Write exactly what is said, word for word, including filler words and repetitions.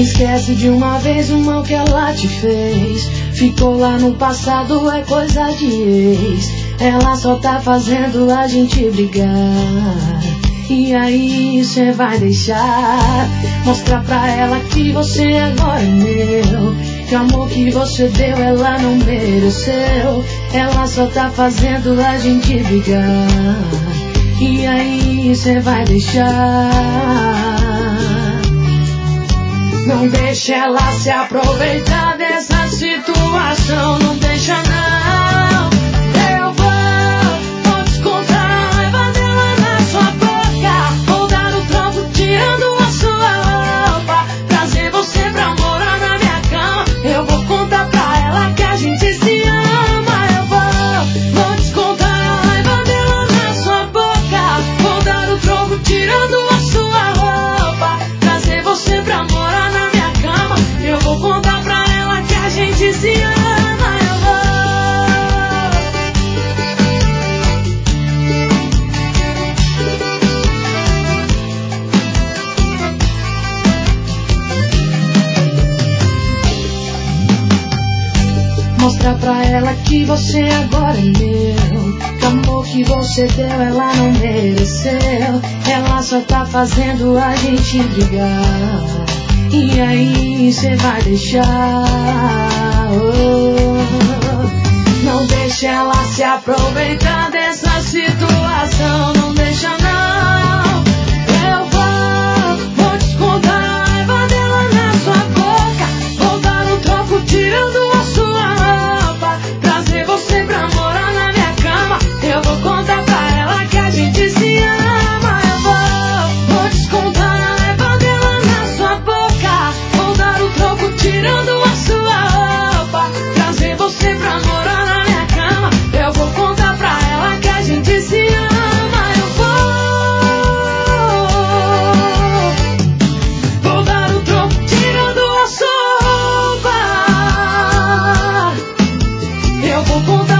Esquece de uma vez o mal que ela te fez. Ficou lá no passado, é coisa de ex. Ela só tá fazendo a gente brigar. E aí cê vai deixar? Mostrar pra ela que você agora é meu, que o amor que você deu ela não mereceu. Ela só tá fazendo a gente brigar. E aí cê vai deixar? Não deixa ela se aproveitar dessa situação. Não deixa não. Eu vou, vou descontar a raiva dela na sua boca. Vou dar o troco tirando a sua roupa, trazer você pra morar na minha cama. Eu vou contar pra ela que a gente se ama. Eu vou, vou descontar a raiva dela na sua boca. Vou dar o troco tirando a sua roupa, trazer você pra morar na minha cama. Eu vou contar pra ela que a gente se ama. Eu vou mostrar pra ela que você agora é meu, que o amor que você deu ela não mereceu. Ela só tá fazendo a gente brigar. E aí cê vai deixar? Oh, não deixa ela se aproveitar dessa situação. Não deixa não. Eu vou, vou descontar a raiva dela na sua boca. Vou dar um troco tirando a sua roupa, trazer você pra morar na minha cama. Eu vou contar pra ela que a gente se ama. Eu vou, vou descontar a raiva dela na sua boca. Vou dar o troco tirando a sua roupa, trazer você pra morar na minha cama. Eu vou contar pra ela que a gente se ama. Eu vou, vou dar o troco tirando a sua roupa. Eu vou contar